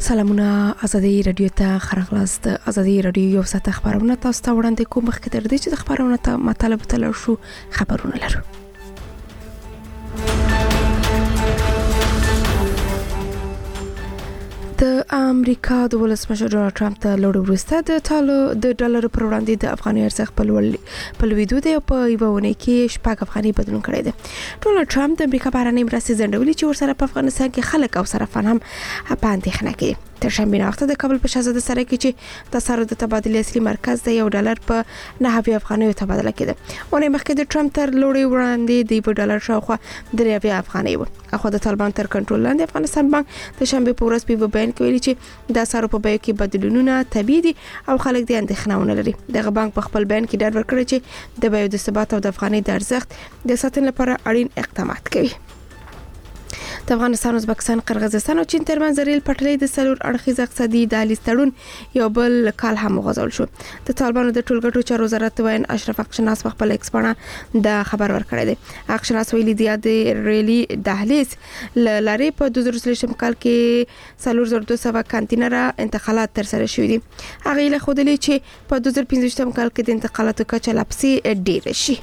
سلامونه ازادي رادیو ته خرغلاست. ازادي رادیو یو ساعت خبرونه تاسو ته وړاندې کوم. مخکې تر دې چې د خبرونه ته مطلب تلل شو خبرونه لرو. د امریکا د ولسمشر ډونالد ټرمپ ته لوړ وروسته د ډالر پر وړاندې د افغاني ارزښت په لوړېدو دی او په یوه اونۍ کې 6 افغاني بدلون کړی دی. ډونالد ټرمپ د امریکا بهرنۍ مرستې ځنډولې چې ورسره په افغانستان کې خلک او صرافان هم په اندېښنه کې. تر شنبه وخت د کابل په شاهزاده سره کې چې د سارو د تبادلې اصلي مرکز د $1 په 9 افغانیو تبادله کېده. ونې مخکې د ټرمپ تر لوړې وړاندې د $1 شاوخوا 3 افغانۍ و. اخو د طالبان تر کنټرول لاندې افغانستان بانک د شنبه په ورځ په بیان کې ویلي چې د سارو په بیه کې بدلونونه طبيعي دي او خلک د اندېښنه ونه لري. دغه بانک په خپل بیان کې ډاډ ورکړی چې د بیو د ثبات او د افغانۍ د ارزښت د ساتنې لپاره اړین اقدامات کوي. د افغانستان، ازبکستان، قرغیزستان او چین ترمنځ ریل پټلۍ د څلور اړخیز اقتصادي دهلیز تړون یو بل کال هم وغځول شو. د طالبانو د ټولګټو چارو وزارت وین اشرف اقشناس په خپل ایکس باندې د خبر ورکړی دی. اقشناس ویلي دی د ریلی دهلیز لارې په 2023 کال کې 4200 کانتینر انتقالات تر سره شوي دي. هغه له خودلې چې په 2015 کال کې د انتقالاتو کچه لا پسې ډیره شي.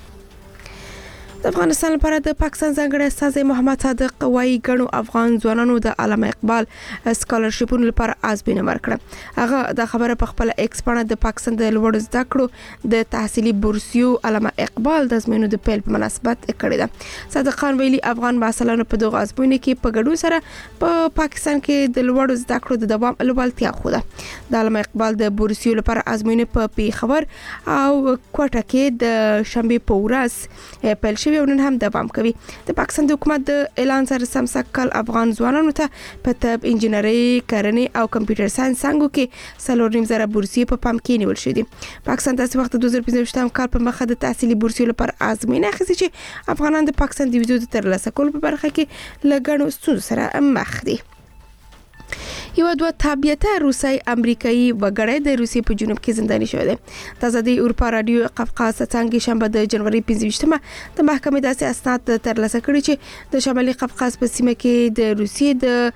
د افغانستان لپاره د پاکستان ځانګړی استازی محمد صادق وايي ګڼو افغان ځوانانو د علامه اقبال سکالرشیپونو لپاره ازموینه ورکړه. هغه د خبره په خپل ایکس باندې د پاکستان د لوړ زده کړو د تحصیلي بورسیو علامه اقبال د ازموینو د پیل په مناسبت کړی ده. صادق خان ویلي افغان محصلانو په دغه ازموینه کې په ګډون سره په پاکستان کې د لوړ زده کړو د دوام لوړتیا خوده. د علامه اقبال د بورسیو لپاره ازموینه په پیښور او کوټه کې د شنبه په ورځ پیل شوه او نن هم دوام کوي. د پاکستان د حکومت د اعلان سره سمسکل افغان ځوانانو ته په طب، انجینري، کرنې او کمپیوټر ساينس څنګه کې 4.5 بورسي په پام کې نیول شوی دي. پاکستان تاسو وخت 2015 کال په مخه د تحصیلي بورسي لپاره ازموینه اخیستې چې افغانان د پاکستان د ویزو ترلاسه کولو په برخه کې لګڼو ستونزو سره مخ دي. یو دوه تابعیته روسي امریکایي وګړی د روسي په جنوب کې زنداني شوی دی. د آزادي اروپا رادیو قفقاز څنګه شنبه د جنوري 15مه د محکمې داسې اسناد ترلاسه کړي چې د شمالي قفقاز په سیمه کې د روسي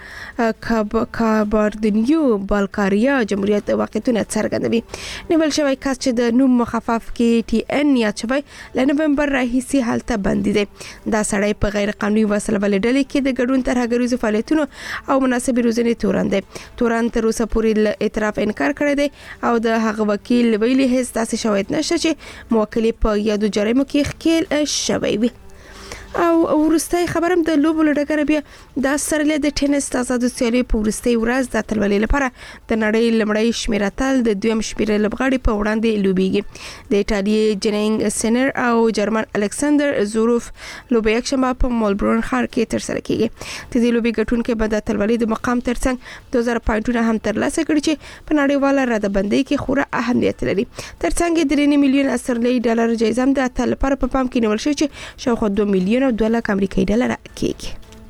د کاباردینیو بالکاریا جمهوریت واقعیتونه څرګندوي. نیول شوی کس چې د نوم مخفف کې ټي ان یاد شوی ل نومبر راهیسي حالت بندي دی. دا سړی په غیر قانوني وسله ولډلې کې د ګډون ترهګریزو فعالیتونو او مناسبې روزنې تورن دی. تورن تر اوسه پورې له اعتراف انکار کړی دی او د هغه وکیل ویلي هیڅ داسې شواهد نشته چې موکل په یادو جرایمو کې ښکیل شوی وي. او ورستۍ خبرم د لوبو لړګر بیا د استرالیا د ټینس د آزادو سیالیو په ورستۍ ورځ د اتلولۍ لپاره د نړۍ لمړی شمیره اتل د دویم شمیره لوبغاړي په وړاندې لوبېږي. د ایټالیا جنینګ سینر او جرمن الکساندر زوروف لوبې یکشنبه په ملبورن ښار کې ترسره کیږي. د دې لوبې ګټونکي به د اتلولۍ د مقام ترڅنګ 2000 پوینټونه هم ترلاسه کړي چې په نړیواله ردبندۍ کې خورا اهمیت لري. ترڅنګ 3 میلیون استرالیایي ډالر جایزه هم د اتل لپاره په پام کې نیول شوې چې شاوخوا 2 میلیون او 2 لک امریکایي ډالر کېږي.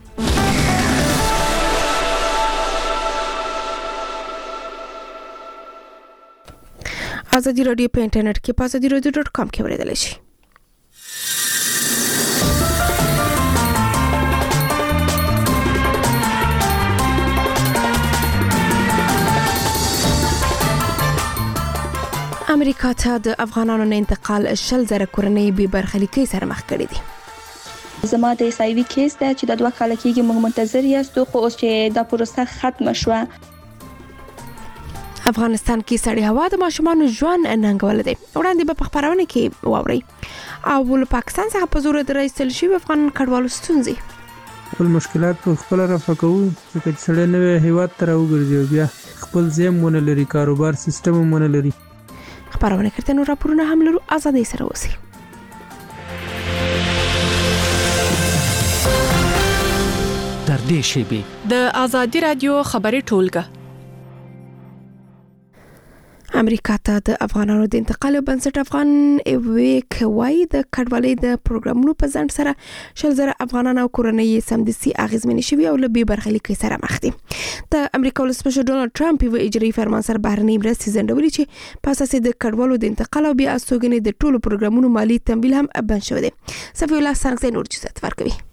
ازادي رادیو په انټرنیټ کې په azadieradio.com کې اوریدل شي. امریکا ته د افغانانو نه انتقال 10,000 کورنۍ بې برخلیکۍ سره مخ کړي دي. زما د ایسایوي کیس ده چې د 2 کال کېږي موږ منتظر یاستو خو اوس چې دا پروسه ختم شوه. افغانستان کې سړې هوا د ماشومانو ژوند ننګول دي. وړاندې به په خبرونه کې واوري او له پاکستان څخه په زور درایستل شوی افغان کډوالو ستونزې خپل مشکلات په خپل رفع کوو چې سړی نوې هیواد ته راوګرځي بیا خپل ځیم ونه لري، کاروبار سیستم ونه لري. خبرونه کړه نو راپورونه هم لرو. ازادي سره اوسئ. در دې شیبې د آزادي رادیو خبري ټولګه. امریکا ته د افغانانو د انتقال بنسټ افغان ویک وای د کډوالۍ د پروګرامونو په ځند سره 10,000 افغانان او کورنۍ سمدستي اغیزمنې شوي او له بې برخلیکۍ سره مخ دي. د امریکا ولسمشر ډونالد ټرمپ یو اجرایي فرمان سره بهرنۍ مرستې ځنډولې چې په اساس د کډوالو د انتقال او بیا استوګنې د ټولو پروګرامونو مالی تمویل هم بند شوی دی. صفی الله سنگزی نور جزات ورکوي.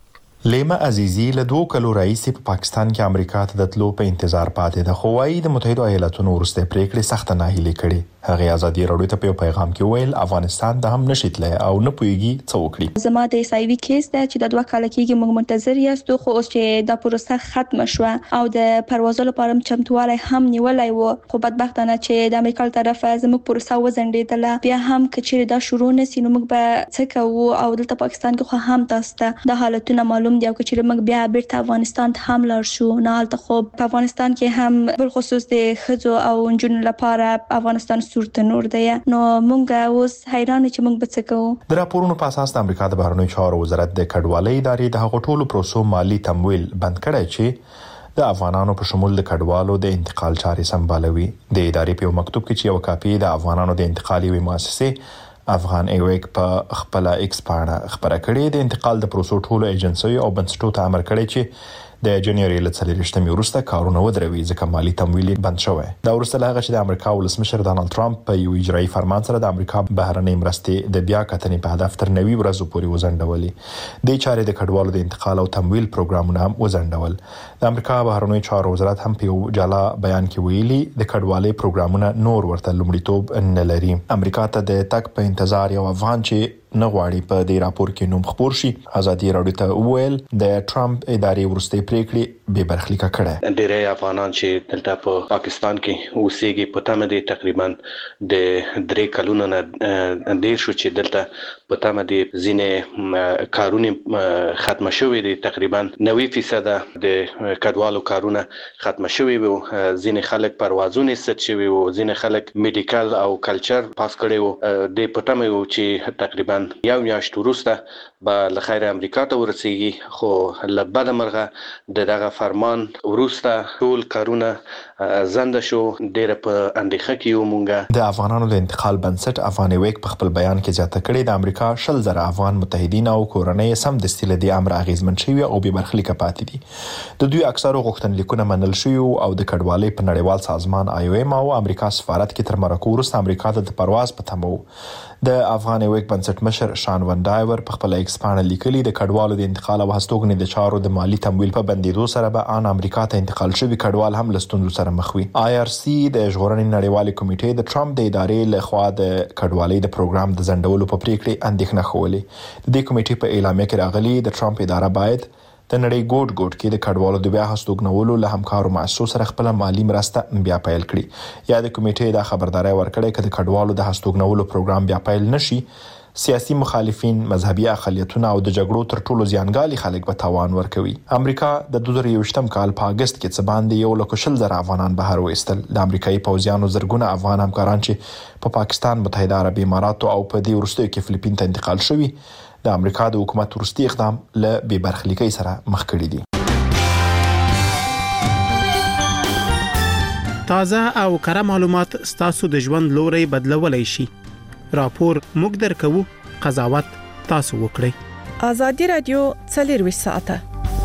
لیما عزیزی له 2 کلو راهیسې په پاکستان کې امریکا ته د تلو په انتظار پاتې ده، خو وايي د متحده ایالاتونو وروستۍ پریکړې سخته ناهیلي کړې. هغه ازادي راډیو ته په پیغام کې ویل افغانستان د هم نشي تللی او نه پويږي څه وکړي. زما د SIV کیس ده چې د 2 کال کېږي موږ منتظر یاستو، خو اوس چې د پروسه ختم شوه او د پروازو لپاره چمتووالی هم نیولای و، خو بدبختانه چې د امریکا طرفه زموږ پروسه وزندیدله. بیا هم کچېر دا شروع نسی نو موږ به څه کوو او دلته پاکستان کې خو هم تاسو ته د حالتونو معلوم دي او کچېر موږ بیا بیرته افغانستان ته هم لاړ شو نه هلته خو په افغانستان کې هم بل خصوص د خځو او نجونو لپاره افغانستان صورت نور دی. نو موږ اوس حیران چې موږ به څه کوو. د راپورونو په اساس د امریکا د بهرنیو چارو وزارت د کډوالۍ ادارې د هغو ټولو پروسو مالی تمویل بند کړی چې د افغانانو په شمول د کډوالو د انتقال چارې سمبالوي. د ادارې په مکتوب کې چې یو کاپی د افغانانو د انتقالي وی مؤسسه افغان ایویک په خپل ایکس باندې خبره کړې د انتقال د پروسو ټولو ایجنسیو او بنسټونو ته امر کړی چې د جنوري ل 23 وروسته کارونه ودروي ځکه مالی تمویل بند شوی. دا وروسته له هغه چې د امریکا ولسمشر ډانلډ ټرمپ په یو اجرایي فرمان سره د امریکا بهرنۍ مرستې د بیا کتنې په هدف تر 90 ورځې پورې وزندولې. د چارې د کډوالو د انتقال او تمویل پروګرامونه هم وزندول. د امریکا بهرنیو چارو وزارت هم په یو جلا بیان کې ویلي د کډوالۍ پروګرامونه نور ورته لومړیتوب نه لري. امریکا ته د تک په انتظار یو افغان چې نه غواړي په دې راپور کې نوم خبر شي ازادي راډیو ته ویل د ټرمپ ادارې وروستۍ پریکړې به برخلیک کړه. ډېری افغانان چې دلته په پاکستان کې اوسېږي په تمه دي تقریبا د 3 کلونو نه ډېر شو چې دلته په تمه دي ځینې کارونه ختم شوي دي. تقریبا 90% د کډوالو کارونه ختم شوي وو. ځینې خلک پروازونه ست شوي وو، ځینې خلک میډیکل او کلچر پاس کړي وو. د په تمه وو چې تقریبا یو میاشت وروسته به لخیر امریکا ته ورسیږي، خو لبد مرغه دغه فرمان وروسته ټول کارونه زنده شو. ډېر په اندېښه کې یو. مونږه د افغانانو د انتقال بنسټ افغان ویک په خپل بیان کې زیاته کړې د امریکا 100,000 افغان متحدین او کورنۍ سم د استیل د امر اغیزمن شوی او به برخلیک پاتې دي. د دوی اکثره غوښتنلیکونه منل شوی او د کډوالۍ په نړیوال سازمان IOM او امریکا سفارت کې تر مرکو وروسته امریکا ته د پرواز په تمه وو. د افغان ویک بنسټ مشر شان ون ډایور په خپل ایکس باندې لیکلي د کډوالو د انتقال او هستوګنې د چارو د مالی تمویل په بندیدو سره به ان امریکا ته انتقال شوی کډوال هم لستوندو سره مخ وي. IRC د ژغورنې نړیوالې کمیټې د ټرمپ د ادارې له خوا د کډوالۍ د پروګرام د زندولو په پریکړې اندېښنه خولې. د دې کمیټې په اعلامیه کې راغلي د ټرمپ اداره باید د نړۍ ګوټ کې د کډوالو د بیا هستوګنولو له همکارو مؤسسو سره خپل مالی مرسته بیا پیل کړي. یا د کمیټې د خبرداري ورکړې چې د کډوالو د هستوګنولو پروګرام بیا پیل نشي سیاسي مخالفین، مذهبي اقلیتونه او د جګړو تر ټولو زیانګالي خلک به تاوان ورکوي. امریکا د 2023م کال په اگست کې څه باندې 1,000 افغانان بهر وېستل. د امریکایي پوځیانو زرګونه افغان همکاران چې په پاکستان، متحده عربي اماراتو او په دې وروستیو کې فلیپین ته انتقال شوي د امریکا د حکومت وروستي اقدام له بې برخلیکۍ سره مخ کړي دي. تازه او کره معلومات ستاسو د ژوند لوري بدلولای شي. راپور موږ درکو، قضاوت تاسو وکړئ. ازادي راډیو 24 ساعته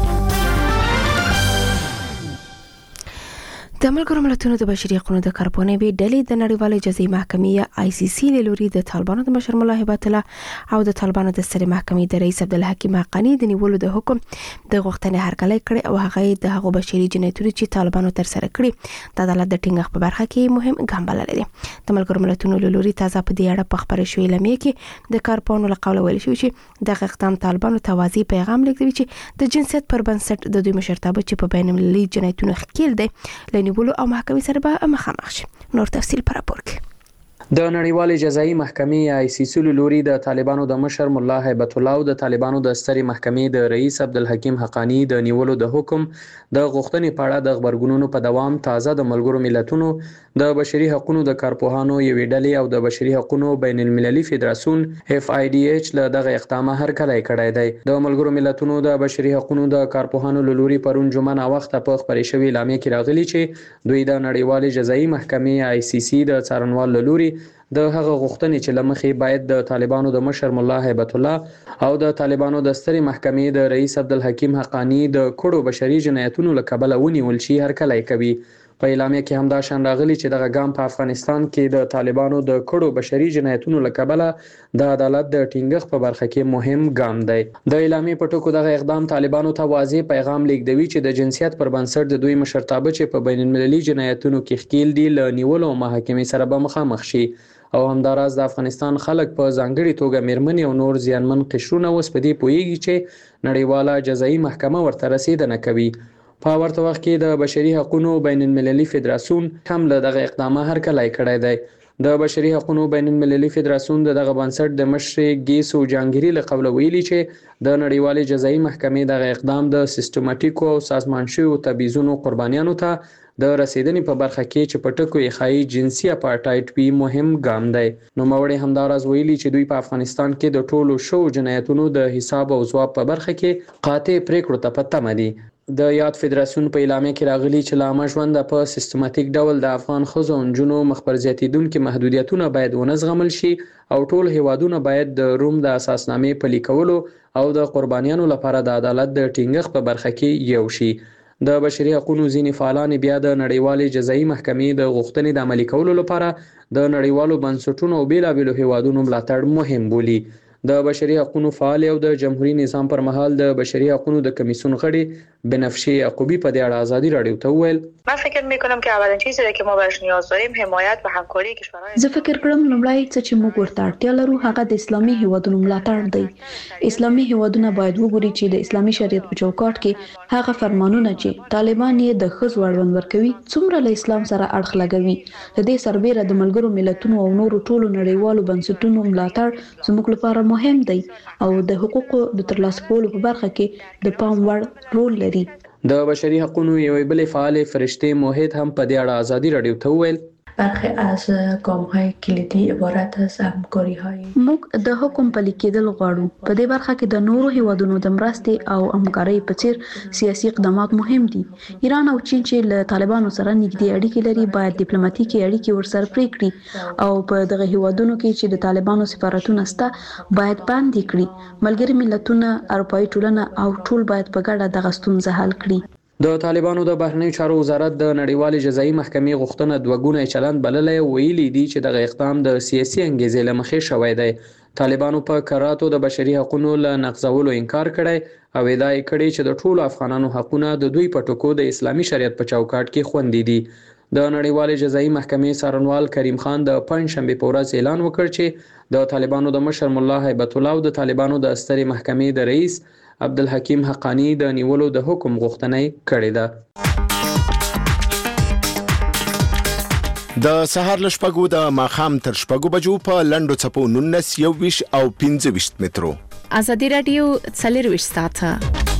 د ملګرو ملتونو د بشري حقوقو د کارپونې به ډلې د نړیوالې جزایي محکمې ICC له لوري د طالبانو د مشر مولا هبت الله او د طالبانو د سترې محکمې د رئیس عبدالحکیم حقانی د نیولو د حکم د غوښتنې هرکلی کړی او هغه د هغو بشري جنایتونو چې طالبانو تر سره کړی د عدالت د ټینګښت په برخه کې مهم ګام بللی دی. د ملګرو ملتونو له لوري تازه په دې اړه په خبرې شوې اعلامیه کې د کارپونو له قوله ویل شوی چې دغه اقدام طالبانو ته واضح پیغام لګوي چې د جنسیت پر بنسټ د دوی مشرتابه چې په بین المللي جنایتونو ښکیل دی نیولو او محکمې سره به مخامخ شي. نور تفصیل پر راپور کې. د نړیوالې جزایي محکمې ICC له لوري د طالبانو د مشر مولا هبت الله او د طالبانو د سترې محکمې د رئیس عبدالحکیم حقانی د نیولو د حکم د غوښتنې په اړه د خبرګونونو په دوام تازه د ملګرو ملتونو د بشري حقوقو د کارپوهانو یوې ډلې او د بشري حقوقو بین المللي فدراسیون FIDH له دغه اقدام هرکلی کړی دی. د ملګرو ملتونو د بشري حقوقو د کارپوهانو له لوري پرون جمعه ناوخته په خبرې شوې اعلامیه کې راغلي چې دوی د نړیوالې جزایي محکمې ICC د څارنوال له لوري د هغه غوښتنې چې لمخې باید د طالبانو د مشر مولا هبت الله او د طالبانو د سترې محکمې د رئیس عبدالحکیم حقانی د کړو بشري جنایتونو له کبله ونیول شي هرکلی کوي. په اعلامیه کې هم دا شان راغلي چې دغه ګام په افغانستان کې د طالبانو د کړو بشري جنایتونو له کبله د عدالت د ټینګښت په برخه کې مهم ګام دی. د اعلامیې په ټکو دغه اقدام طالبانو ته واضح پیغام لیږدوي چې د جنسیت پر بنسټ د دوی مشرتابه چې په بین المللي جنایتونو کې ښکیل دي له نیولو او محاکمې سره به مخامخ شي او همداراز د افغانستان خلک په ځانګړي توګه میرمنې او نور زیانمن قشرونه اوس په دې پوهیږي چې نړیواله جزایي محکمه ورته رسیدنه کوي. په ورته وخت کې د بشري حقوقو بین المللي فدراسیون هم له دغه اقدامه هرکلی کړی دی. د بشري حقوقو بین المللي فدراسیون دغه بنسټ د مشر ګیسو جانګيري له قبل ویلي چې د نړیوالې جزایي محکمې دغه اقدام د سیستماتیکو او سازمان شویو تبعیضونو قربانیانو ته د رسیدنې په برخه کې چې په ټکو یې ښایي جنسي اپارټایډ وي مهم ګام دی. نوموړي همداراز ویلي چې دوی په افغانستان کې د ټولو شو جنایتونو د حساب او ځواب په برخه کې قاطع پریکړو ته په تمه دي. د یاد فدراسیون په اعلامیه کې راغلي چې لا مژوند په سیستماتیک ډول د افغان ښځو او نجونو مخبر زیاتیدونکو محدودیتونه باید ونزغمل شي او ټول هیوادونه باید د روم د اساسنامې پلي کولو او د قربانیانو لپاره د عدالت د ټینګښت په برخه کې یو شي. د بشري حقوقو ځینې فعالان بیا د نړیوالې جزایي محکمې د غوښتنې د عملي کولو لپاره د نړیوالو بنسټونو او بیلابیلو هیوادونو ملاتړ مهم بولي. د بشري حقوقو فعال او د جمهوریت نظام پر مهال د بشري حقوقو د کمیسیون غړي بنفشه یعقوبی په دې اړه آزادی رادیو ته وویل من فکر میکنم که اولین چیزی که ما بهش نیاز داریم حمایت و همکاری کشورهای زه فکر کوم لومړی چې موږ ورته اړتیا لرو هغه د اسلامي هیوادونو ملاتړ دی. اسلامي هیوادونه باید وګوري چې د اسلامي شریعت په چوکاټ کې هغه فرمانونه چې طالبان یې د ښځو اړوند ورکوي څومره له اسلام سره اړخ لګوي. د دې سربېره د ملګرو ملتونو او نورو ټولو نړیوالو بنسټونو ملاتړ زموږ لپاره مهم دی او د حقوقو د ترلاسه کولو په برخه کې د پام وړ رول لري. د بشري حقوقو یوې بلې فعالې فرشته موحد هم په دې اړه آزادی رادیو ته وویل برخی از گام‌های کلیدی عبارت از همکاری‌های موږ د حکم پلي کېدل غواړو. په دې برخه کې د نورو هیوادونو د مرستې او همکارۍ په څیر سیاسي اقدامات مهم دي. ایران او چین چې له طالبانو سره نږدې اړیکې لري باید ډیپلوماټیکي اړیکې ورسره پرې کړي او په دغه هیوادونو کې چې د طالبانو سفارتونه شته باید بند کړي. ملګري ملتونه، اروپایي ټولنه او ټول باید په ګډه دغه ستونزه حل کړي. د طالبانو د بهرنیو چارو وزارت د نړیوالې جزایي محکمې غوښتنه دوه ګونی چلند بللی ویلي دي چې دغه اقدام د سیاسي انګیزې له مخې شوی دی. طالبانو په کراتو د بشري حقوقو له نقضولو انکار کړی او ادعا یې کړې چې د ټولو افغانانو حقونه د دوی په ټکو د اسلامي شریعت په چوکاټ کې خوندي دي. د نړیوالې جزایي محکمې څارنوال کریم خان د پنځشنبه په ورځ اعلان وکړ چې د طالبانو د مشر مولا هیبت الله او د طالبانو د سترې محکمې د رئیس عبدالحکیم حقانی د نیولو د حکم غوښتنه کړې ده. د سهار له شپږو د ماښام تر شپږو بجو په لنډو څپو 19 21 او 25 مترو. آزادی رادیو 24 ساعته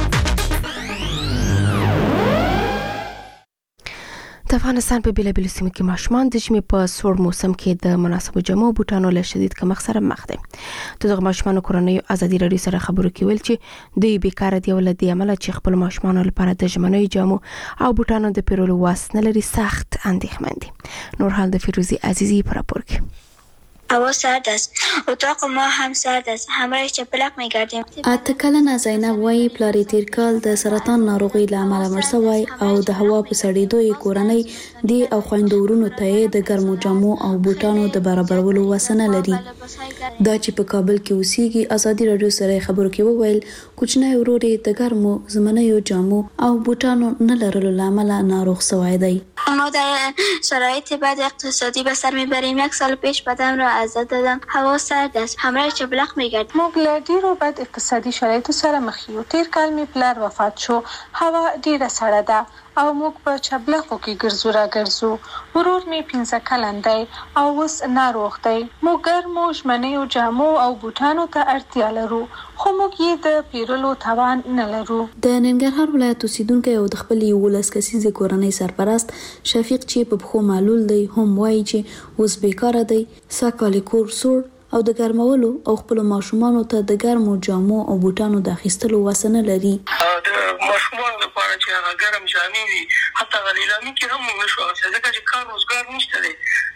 د افغانستان په بیلابیلو سیمو کې ماشومان د ژمي په سوړ موسم کې د مناسبو جامو بوټانو له شدید کمښت سره مخ دي. دغه ماشومان کورنۍ ازادي رادیو سره خبرو کې ویل چې دوی بیکاره دي ول د عمل چې خپل ماشومان لپاره د ژمنۍ جامو او بوټانو د پیرولو واس نه لري سخت اندېښمن دي. نور حال د فیروزی عزیزی پر راپور کې. هوا سرد است. اتاق ما هم سرد است. همراه چپلق می‌گردیم. اته کلنه زینب وایي پلار یې تیر کال د سرطان ناروغۍ له امله مړ شوی او د هوا په سړېدو یې کورنۍ دی او خویندو ورونو ته یې د ګرمو جامو او بوټانو د برابرولو وس نه لري. دا چې په کابل کې اوسېږي ازادي رادیو سره خبرو کې وویل کوچنی ورور یې د ګرمو زمنیو جامو او بوټانو نه لرلو له امله ناروغ شوی دی. ما در شرایط بد اقتصادی به سر میبریم. 1 سال پیش بدم را از دست دادم. هوا سرد است. همراه چپلق میگرد. موږ له ډیرو بد اقتصادي شرایطو سره مخ یو. تیر کال می پلار وفات شو. هوا ډیره سړه ده او موږ په چپلقو کې ګرځو را ګرځو. ورور می 15 کلن دی او اوس ناروغ دی. موږ ګرمو ژمنیو جامو او بوټانو ته اړتیا لرو خو موږ یې د پیرلو توان نه لرو. د ننګرهار ولایت اوسیدونکو او د خپل 11 کسیزې کورنۍ سرپرست شفیق چې په بخو معلول دی هم وایي چې اوس بیکاره دی. ساکالی کور سوړ او د ګرمولو او خپل ماشومانو ته د ګرمو جامو او بوټانو د اخیستلو وسنه لري. د ماشومانو لپاره چې هغه ګرم جامې وي حتی غلیلامي کې هم نشو ځکه چې کار روزګار نشته دی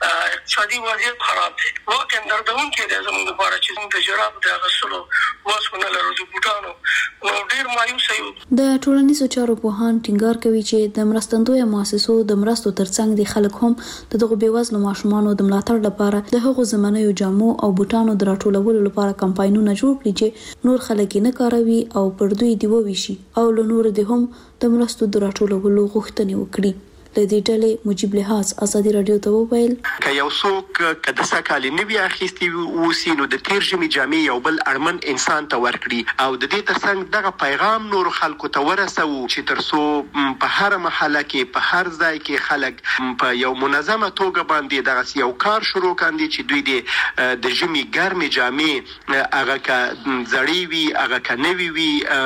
اقتصادي وضعیت خراب دی. واقعا دردونکې دی زموږ لپاره چې موږ د جرابو د اخیستلو وس ونه لرو د بوټانو. نو ډېر مایوسه یو. د ټولنیزو چارو پوهان ټینګار کوي چې د مرستندویه مؤسسو د مرستو ترڅنګ د خلک هم دغه بېوزلو ماشومانو د ملاتړ لپاره د هغو زمنیو جامو او بوټانو د راټولولو لپاره کمپاینونه جوړ کړي چې نور خلک نه کاروي او پر دوی دی وویشي او له نور د هم د مرستو د راټولولو غوښتنې وکړي. لدې ډلې مجيب لحاظ ازادي رادیو ته وویل ک یو څوک کده سکالي نوی اخیستي وسی نو د تیر ژمي جامې یو بل اړمن انسان ته ورکړي او د دې ترڅنګ دغه پیغام نور خلکو ته ورسو چې ترسو په هر محله کې په هر ځای کې خلک په یو منظمه توګه باندې دغه یو کار شروع کاندي چې دوی د ژمي ګرمې جامې هغه ک زړې وي هغه ک نوی وي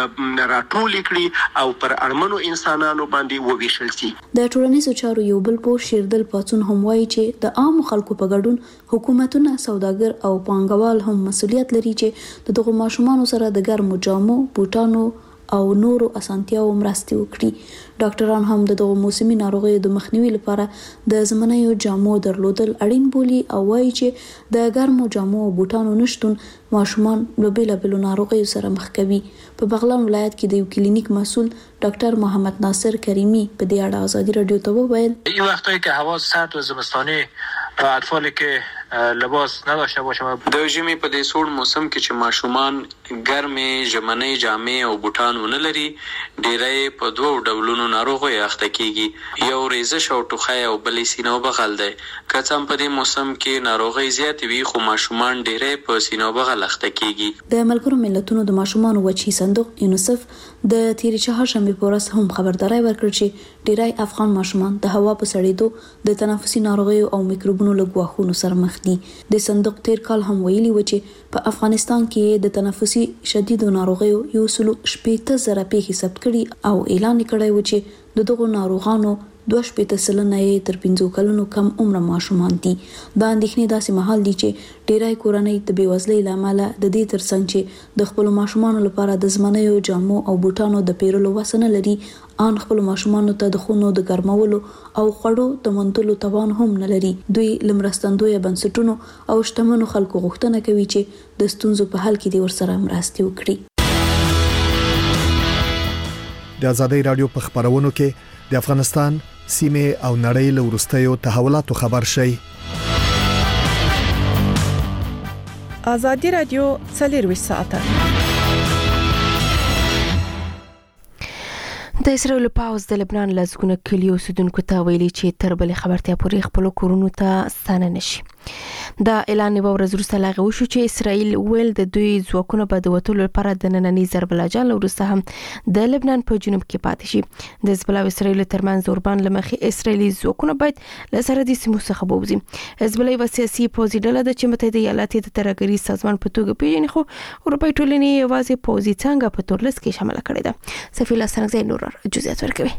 راټول کړي او پر اړمنو انسانانو باندې وویشل شي. د ټولنیزو چارو یو بل پوه شیردل پاتون هم وایي چې د عام خلکو په ګډون حکومتونه سوداګر او پانګوال هم مسؤلیت لري چې دغه ماشومانو سره د ګرمو جامو بوټانو او نورو اسانتیاو مرستې وکړي. ډاکټران هم دغه موسمي ناروغیو د مخنیوي لپاره د زمنیو جامو درلودل اړین بولي او وایي چې د ګرمو جامو او بوټانو نشټون ماشومان له بیلابیلو ناروغیو سره مخ کوي. په بغلان ولایت کې د یو کلینیک مسؤل ډاکټر محمد ناصر کریمی په دې اړه ازادي رادیو ته وویل این وقتایی که هوا سرد و زمستانی اطفالی که لباس نداشته باشه د ژمي په دې سوړ موسم کې چې ماشومان ګرمې ژمنۍ جامې او بوټان ونه لري ډېری په دوو ډولونو ناروغي اخته کیږي. یو ریزش او ټوخی او بلې سینه بغل دی. که څه هم په دې موسم کې ناروغي زیاتې وي خو ماشومان ډېری په سینه بغل اخته کیږي. د ملګرو ملتونو د ماشومانو وچی صندوق یونیسف د تیرې چهارشنبې په ورځ هم خبرداري ورکړه چې ډېری افغان ماشومان د هوا په سړېدو د تنفسي ناروغیو او میکروبونو له ګواښونو سره مخ دي. د صندوق تیر کال هم ویلي و چې په افغانستان کې د تنفسي شدیدو ناروغیو 180,000 پیښې ثبت کړي او اعلان کړی و چې دغه ناروغانو 2.5% تر 15 کلونو کم عمر ماشومان دي. دا اندېښنې داسې مهال دي چې ډېری کورنۍ د بېوزلۍ له امله د دې ترڅنګ چې د خپل ماشومانو لپاره د زمنیو جامو او بوټانو د پیرلو وس نه لري ان خپل ماشومانو ته د خونو د ګرمولو او خوړو د موندلو توان هم نه لري. دوی لمرستندوی بنسټونو او شتمنو خلکو غوښتنه کوي چې د ستونزو په حل کې د ورسره مرستې وکړي. د آزادۍ رادیو په خبرونو کې د افغانستان سیمه او نړۍ له وروستیو تحولاتو خبر شي. آزادۍ رادیو 24 ساعته. د اسرائیل پاوز د لبنان لزګونه کلیو سودونکو ته ویلي چې تر بل خبرتیا پورې خپل کورونو ته ستانه نشي. دا اعلان یو ورځ وروسته لاغه وشو چې اسرائیل ویل د دوی ځواکونه په دوتلو لپاره د نننۍ ضرب لاجل وروسته هم د لبنان په جنوب کې پاتې شي. د حزب الله او اسرائیل ترمنځ اوربان لمخې اسرائیلي ځواکونه باید له سرحدي سیمو څخه ووځي. حزب الله یو سیاسي پوځي ډله ده چې متحده ایالات د ترهګرۍ سازمان په توګه پیژني خو اروپای ټولنې یوازې پوځي څنګه په تورلس کې شامل کړي ده. سفیر سرنګزی نور جزئیات ورکوي.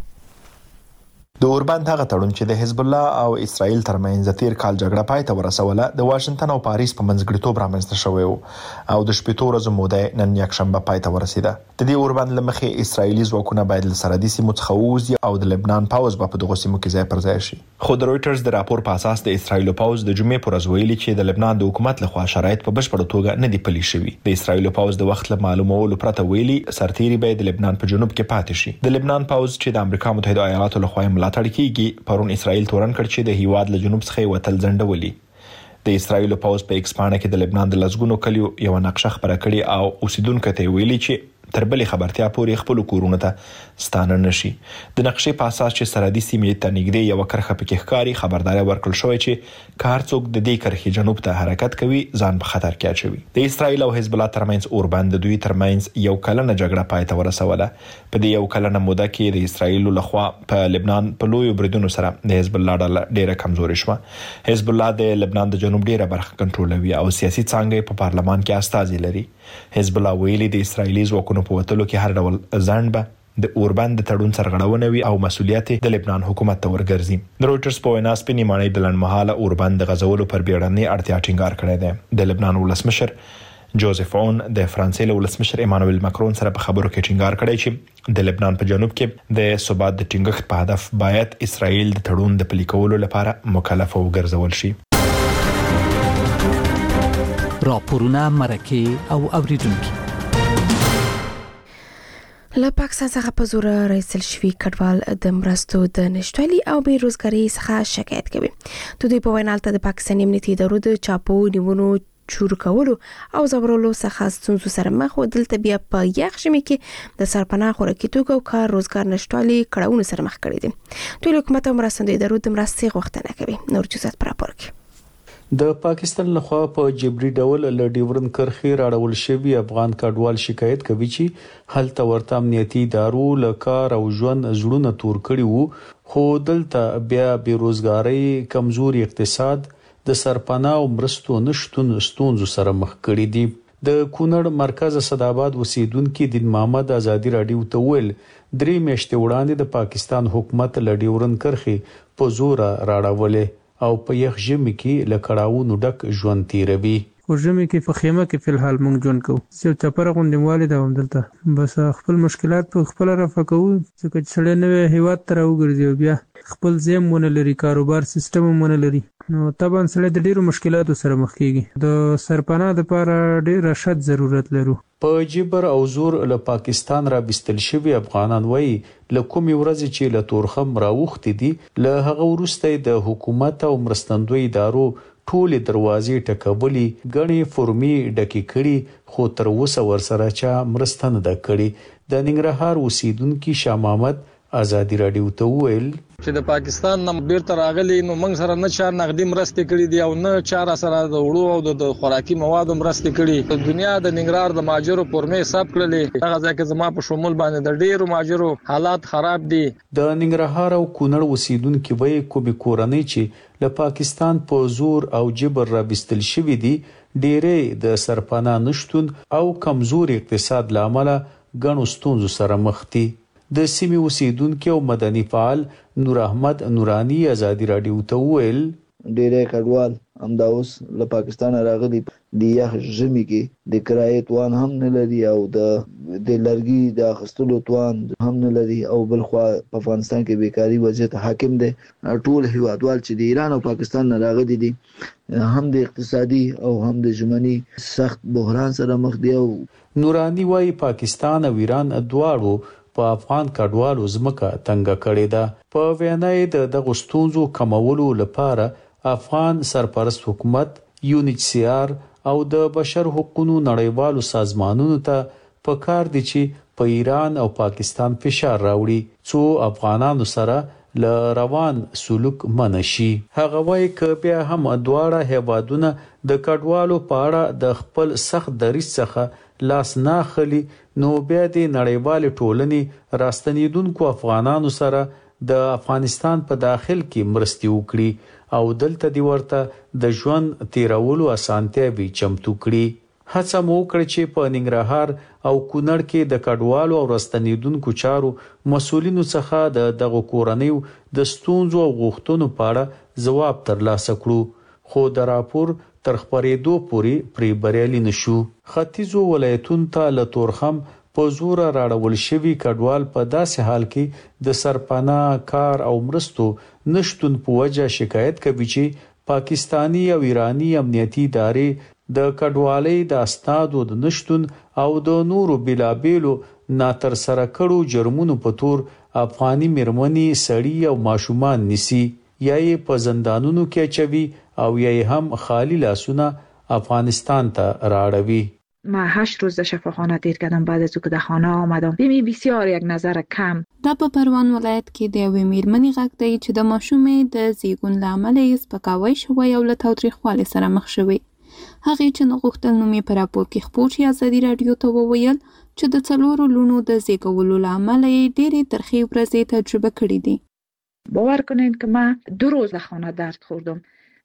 د اوربند هغه تړون چې د حزب الله او اسرائیل ترمنځ تیر کال جګړه پای ته ورسوله د واشنگټن او پاریس په منځګړیتوب رامنځته شوی او د شپږ ورځې موده نن یکشنبه پای ته ورسیده. د دې اوربند لمخې اسرائیلي ځواکونه باید له سرحدي سیمو څخه ووځي او د لبنان پاوز په دغه سیمو کې ځای پر ځای شي. خو د رويټرز د راپور په اساس د اسرائیل پاوز د جمعې پر ورځ ویلي چې د لبنان د حکومت لخوا شرایط په بشپړ توګه نه دي پلي شوي. د اسرائیل پاوز د وخت له معلومولو پرته ویلي سرتيري به د لبنان په جنوب کې پاتې شي. د لبنان پاوز چې د امریکا متحده ایالاتو لخوا ملاتړ کیږي پرون اسرائیل تورن کړ چې د هیواد له جنوب څخه وتل ځنډولي. د اسرائیل پاوز په ایکسپانه کې د لبنان د لزګونو کلیو یو نقشه خبره کړې او اوسیدونکو ته ویلي چې تر بلې خبرتیا پورې خپل کورونه ته ستانه نشي. د نقشې په اساس چې سرحدي سیمې ته نږدې یو کرخه پکې ښکاری خبرداري ورکړل شوې چې کار څوک د دې کرخې جنوب ته حرکت کوي ځان په خطر کې اچوي. د اسرائیل او حزب الله ترمنځ اوربند د دوی ترمنځ یو کلنه جګړه پای ته ورسوله. په دې یو کلنه موده کې د اسرائیل لخوا په لبنان په لوی بریدونو سره د حزب الله ډېره کمزوري شوه. حزب الله د لبنان د جنوب ډېره برخه کنټرولوي او سیاسي څانګې په پارلمان کې استازي لري. حزب الله ویلي د اسرائیلي ځواکونو په وتلو کې هر ډول ځنډ به د اوربند تړون سرغړونه وي او مسؤلیت د لبنان حکومت ته ورګرځي. د رويټرز په وینا سپینې معنی د لنډمهاله اوربند غزولو پر بیړنۍ اړتیا ټینګار کړی دی. د لبنان ولسمشر جوزف اون د فرانسې له ولسمشر ایمانوئل ماکرون سره په خبرو کې ټینګار کړی چې د لبنان په جنوب کې د ثبات د ټینګښت په هدف باید اسرائیل د تړون د پلي کولو لپاره مکلف وګرځول شي. راپورونه مرکه او اوریدونکو. له پاکستان څخه په زور رئیسل شوي کډوال د مرستو د نشټوالي او بیروزګاري څخه شکایت کوي. د دوی په وینا د پاکستاني امنیتي ادارو د چاپو نیونو چور کولو او زبرولو څخه ستونزو سره مخ و. دلته بیا په یخ ژمي کې د سرپناه خوراکي توکو او کار روزګار نشټوالي کړهونو سره مخ کړي دي. دوی له حکومت او مرستندوی ادارو د مرستې غوښتنه کوي. نور جزئیات پر راپور کې. د پاکستان لخوا په جبري ډول له ډیورن کرخي راړول شوی افغان کډوال شکایت کوي چې هلته ورته امنیتي ادارو له کار او ژوند زړونه تور کړي وو، خو دلته بیا بیروزګاری، کمزوري اقتصاد، د سرپناه او مرستو نشټون ستونزو سره مخ کړي دي. د کونړ مرکز اسداباد اوسیدونکو دین محمد ازادي رادیو ته ویل 3 میاشتې وړاندې د پاکستان حکومت له ډیورن کرخي په زور راړولې او په یخ ژمي کې له کړهونو ډک ژوند تیروي. خو ژمي کې په خیمه کې فلحال مونږ ژوند کوو. چې چپره غونډې والد هم دلته بس خپل مشکلات په خپل رفع کوو. چې سړی نوې هیواد ته راوګرځي بیا خپل زیم ونه لري، کاروبار سیستم ونه لري، نو طبعا سړی د ډیرو مشکلاتو سره مخ کیږي. د سرپناه لپاره ډیر شد ضرورت لرو. په جبر او زور له پاکستان را بستل شوی افغانان وایي له کومې ورځې چې له تورخم راوخت دي له هغه وروسته د حکومت او مرستندوی ادارو ټولې دروازې ټکولې، غني فرمي ډکې کړي، خو تر اوسه ورسره چا مرسته نه ده کړې. د ننګرهار اوسیدونکو شاه محمد ازادي رادیو ته ویل چې د پاکستان نم بیرته راغلي نو موږ سره نه چار نقدي مرستې کړې دي او نه چار سره د وړو او د خوراکي موادو مرستې کړې. د دنیا د ننګرهار د ماجرو پرمې حساب کړلې، هغه ځکه زما په شمول باندې د ډیرو ماجرو حالات خراب دي. د ننګرهار او کونړ اوسیدونکو وایي کومې کورنۍ چې له پاکستان په زور او جبر را بستل شوی دي ډیرې د سرپناه نشټون او کمزوري اقتصاد لامل غنو ستونزو سره مخ دي. د سیمې اوسیدونکو او مدني فعال نور احمد نورانی ازادي رادیو ته ویل ډېرې کډوال همدا اوس له پاکستان راغلي د یخ ژمي کې د کرایې توان هم نه لري او د لرګي د اخیستلو توان هم نه لري او بل خو په افغانستان کې بیکاری وضعیت حاکم دی. ټول هیوادوال چې د ایران او پاکستان نه راغلي دي هم د اقتصادي او هم د ژمني سخت بحران سره مخ دي. او نورانی وايي پاکستان او ایران دواړو په افغان کډوالو ځمکه تنګه کړې ده. په وینا یې د غستونزو کمولو لپاره افغان سرپرست حکومت، UNHCR او د بشر حقوقو نړیوالو سازمانونو ته پکار دي چې په ایران او پاکستان فشار راوړي څو افغانانو سره له روان سلوک منشي. هغه وايي ک بیا هم دواړه هیوادونه د کډوالو په اړه د خپل سخت دریځ څخه لاس نه خلی نو بیا د نړیوال ټولنې راستنیدونکو افغانانو سره د افغانستان په داخل کې مرستي وکړي او دلته دی ورته د ژوند تیرولو اسانتیا به چمتو کړي. هڅه مو وکړه چې په ننګرهار او کونړ کې د کډوالو او راستنیدونکو چارو مسولینو څخه د دغه کورنیو د ستونزو او غوښتنو په اړه ځواب ترلاسه کړو، خو د راپور تر خبرېدو پورې پرې بریالي نشو. ختیځو ولایتونو ته له تورخم په زور راړول شوی کډوال په داسې حال کې د سرپناه، کار او مرستو نشټون په وجه شکایت کوي چې پاکستانی او ایرانی امنیتي ادارې د کډوالۍ د اسنادو د نشټون او د نورو بلابېلو ناتر سره کړو جرمونو په تور افغاني میرمنې، سړي او ماشومان نیسي، یا یې په زندانونو کې اچوي او یا یې هم خالی لاسونه افغانستان ته راړوي. من 8 روز در شفاخانه دیر کردم بعد از که در خانه آمدم. ببین بسیار یک نظر کم. دا په پروان ولایت کې د یوې میرمنې غږ دی چې د ماشومې د زیږون له امله یې سپکاوی شوی او له تاوتریخوالي سره مخ شوی. هغې چې نه غوښتل نوم یې په راپور کې خپور شي ازادي راډیو ته وویل چې د 4 لوڼو د زیږولو له امله یې ډېرې ترخې ورځې تجربه کړې دي. باور کنین که من 2 روز در خانه درد خوردم.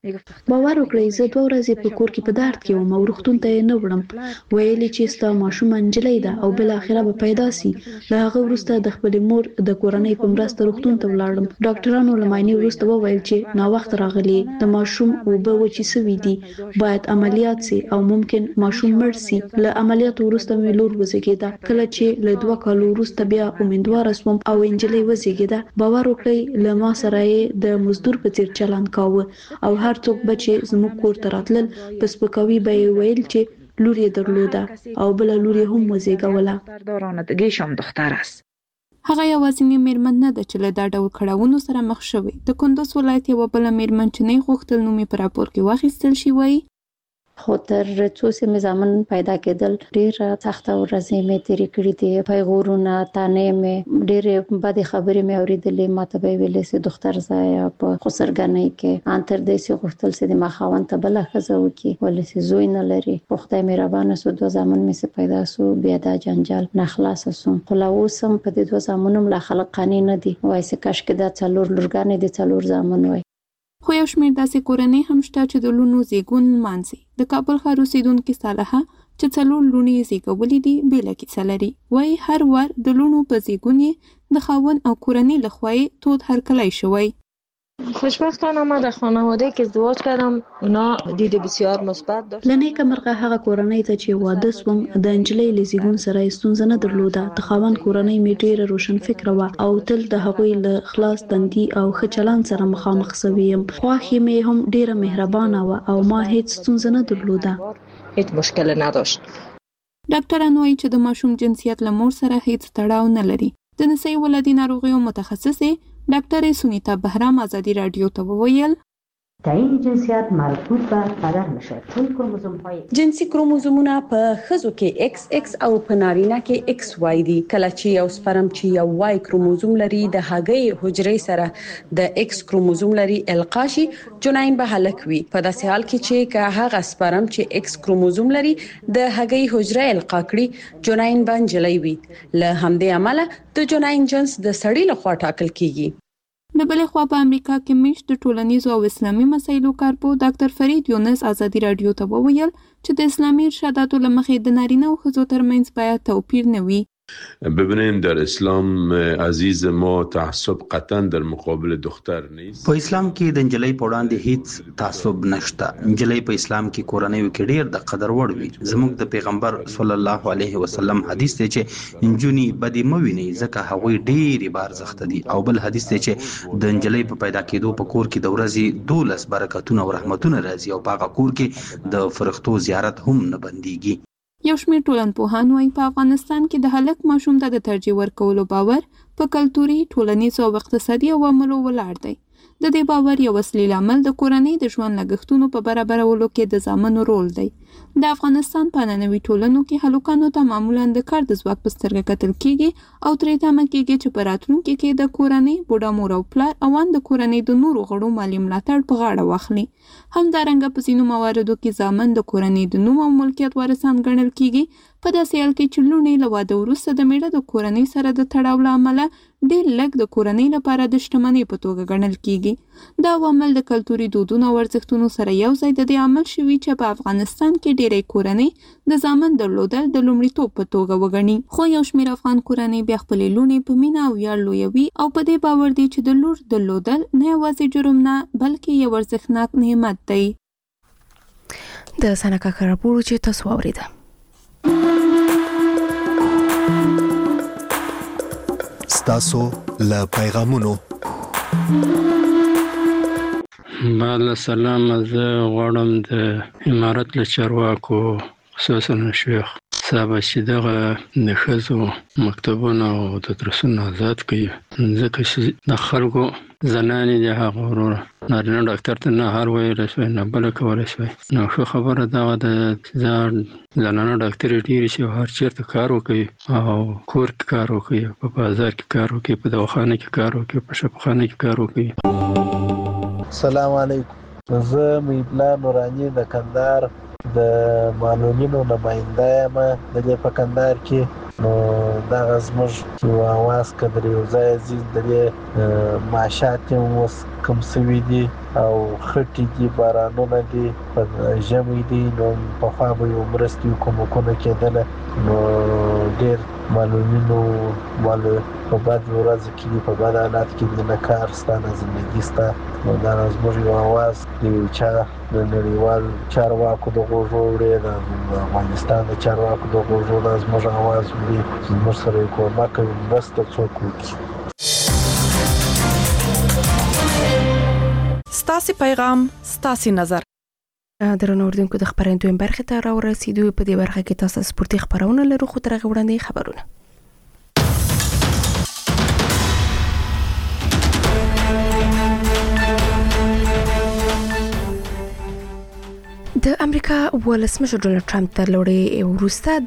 باور وکړئ زه 2 ورځې په کور کې په درد کې وم او روغتون ته نه وړم. ویلي چې ستا ماشوم انجلۍ ده او بل اخره به پیدا سي. له هغه وروسته د خپل مور د کورنۍ په مرسته روغتون ته ولاړم. ډاکټرانو له معاینې وروسته وویل چې ناوخت راغلی د ماشوم اوبه وچې سوي دي، باید عملیات سي او ممکن ماشوم مړ سي. له عملیات وروسته مې لور وزېږېده. کله چې له 2 کالو وروسته بیا امیندواره شوم او انجلۍ وزېږېده. باور وکړئ له ما سره یې د مزدور په څیر چلند کاوه او هر هر څوک بچي زموږ کور ته راتلل پس پکوي به ویل چې لور یې درلوده او بل لور یې هم وزیږوله. دارندگیشان دختر است. هغه یوازینی میرمن نه ده چې له دا ډول کړاوونو سره مخ شوې. د کندوز ولایت یوه بله میرمن چې نه غوښتل نوم یې په راپور کې واخیستل شي وایي خو تر څو چې مې زامن پیدا کېدل ډېره سخته ورځې مې تېرې کړې دي. پیغورونه تانې مې ډېرې بدې خبرې مې اورېدلې. ماته به یې ویلې چې دختر ځایه په خسرګنۍ کې ان تر دې چې غوښتل چې د ما خاوند ته بله ښځه وکړي ولې چې زوی نه لري. خو خدای مهربانه شو 2 زامن مې چې پیدا شو بیا دا جنجال نه خلاصه شوم. خو لا اوس هم په دې 2 زامنو لا خلق قانع نه دي. وایي چې کاشکې دا 4 لورګانې دي 4 زامن وای. خو یو شمېر داسې کورنۍ هم شته چې د لوڼو زیږون لمانځي. د کابل ښار اوسېدونکې صالحه چې 4 لوڼې یې زیږولې دي بېله کیسه لري. وایي هر وار د لوڼو په زیږون یې د خاوند او کورنۍ لخوا یې تود هرکلی شوی. خوشبختانه ما در خانواده که ازدواج کردم اونا دید بسیار مثبت داشت. لنیکه مرغه هغه کورنۍ ته چې واده سوم د انجلۍ له زیږون سره ستونزه نه درلوده. د خاوند کورنۍ مې ډېره روشن فکره وه او تل د هغوی له خلاص تندي او ښه چلند سره مخامخ سوی یم. خواښې مې هم ډېره مهربانه وه او ما هیڅ ستونزه نه درلوده. هیڅ مشکل نداشت. ډاکټران وایي چې د ماشوم جنسیت له مور سره هیڅ تړاو نه لري. د نسایي ولادي ناروغیو متخصصې ډاکټر سونیتا بهرام ازادي رادیو ته وویل تعیین جنسیت مربوط به بدن میشه چون کروموزوم‌های جنسي کروموزومونه په ښځو کې XX او په نارینه کې XY دي. کله چې یو سپرم چې یو Y کروموزوم لري د هګۍ حجرې سره د X کروموزوم لري القا شي جنین به هلک وي. په داسې حال کې چې هغه سپرم چې X کروموزوم لري د هګۍ حجره القا کړي جنین به نجلۍ وي. له همدې امله د جنین جنس د سړي لخوا ټاکل کیږي. د بلې خوا په امریکا کې میشت د ټولنیزو او اسلامي مسایلو کارپو ډاکټر فرید یونس ازادي رادیو ته وویل چې د اسلامي ارشاداتو له مخې د نارینه او ښځو ترمنځ باید توپیر نه وي. ببینین در اسلام عزیز ما تعصب قطعا در مقابل دختر نیست. په اسلام کې د انجلۍ په وړاندې هیڅ تعصب نشته. انجلۍ په اسلام کې کورنۍ کې ډېر د قدر وړ وي. زموږ د پیغمبر صلی الله علیه وسلم حدیث دی چې انجونی بدی مویني ځکه هغوی ډېری بار زخت دي. او بل حدیث دی چې د انجلۍ په پیدا کېدو په کور کې د ورځې 12 برکتونه او رحمتونه راځي او په هغه کور کې د فرښتو زیارت هم نه بنديږي. یو شمېر ټولنپوهان وایي په افغانستان کې د هلک ماشوم ته د ترجیح ورکولو باور په کلتوري، ټولنیزو او اقتصادي عواملو ولاړ دی. د دې باور یو اصلي لامل د کورنۍ د ژوند لګښتونو په برابرولو کې د زامنو رول دی. د افغانستان په نننوي ټولنو کې هلکانو ته معمولا د کار د ځواک په سترګه کتل کیږي او ترې تمه کیږي چې په راتلونکي کې د کورنۍ بوډا مور او پلار او ان د کورنۍ د نورو غړو مالي ملاتړ په غاړه واخلي. همدارنګه په ځینو مواردو کې زامن د کورنۍ د نوم او ملکیت وارثان ګڼل کیږي. په داسې حال کې چې لوڼې له واده وروسته د میړه د کورنۍ سره د تړاو له امله ډېر لږ د کورنۍ لپاره د شتمنۍ په توګه ګڼل کیږي. دا عوامل د کلتوري دودونو او ارزښتونو سره یو ځای د دې عامل شوي چې په افغانستان کې ډېری کورنۍ د زامن درلودل د لومړیتوب په توګه وګڼي. خو یو شمېر افغان کورنۍ بیا خپلې لوڼې په مینه او ویاړ لویوي او په دې باور دي چې د لور درلودل نه یوازې جرم نه بلکې یو ارزښتناک نعمت دی. د سنه کاکا راپور چې تاسو واورېده. ستاسو له پیغامونو بعد سلام زه غواړم د امارت له چارواکو خصوصا شیخ صاحب چې دغه د ښځو مکتبونه او د درسونه آزاد کړي ځکه چې د خلکو زنانې د هغه ورور نارینه ډاکټر ته نه هر ویلی شوی نه بله کولی شوی. نو ښه خبره دغه د زنانه ډاکټرې ډېرې چې هر چېرته کار وکوي او کور کې کار وکوي، په بازار کې کار وکوي، په دواخانه کې کار وکوي، په شفاخانه کې کار وکوي. سلام علیکم. زه میبلا نورانی د کندهار د معلولینو نماینده یم د دې په کندهار کې. نو دغه زموږ یو اواز که در یو ځای ځي د دې معاشات هم اوس کم سوي دي او خټې دي، بارانونه دي، په ژمی دي. نو پخوا به یو مرستې کومکونه کېدله نو ډېر معلولینو په بد ورځ کې دي، په بد حالات کې دي، نه کار سته نه زندګي سته. نو دا زموږ یو اواز د یو چا د نړیوال چارواکو د غوږو وړي، د افغانستان د چارواکو د غوږو دا زموږ اواز وړي چې زموږ سره یې کومک کوي، مرسته څوک وکړي. ستاسو پیغام ستاسو نظر درنو اوردونکو د خبرندوی برخه ته راورسېدو په دې برخه کې تاسو سپورتي خبرونه لرو خو تر غوړندې خبرونه د امریکا ولسمشر ډونالد ټرمپ تر لوړې وروسته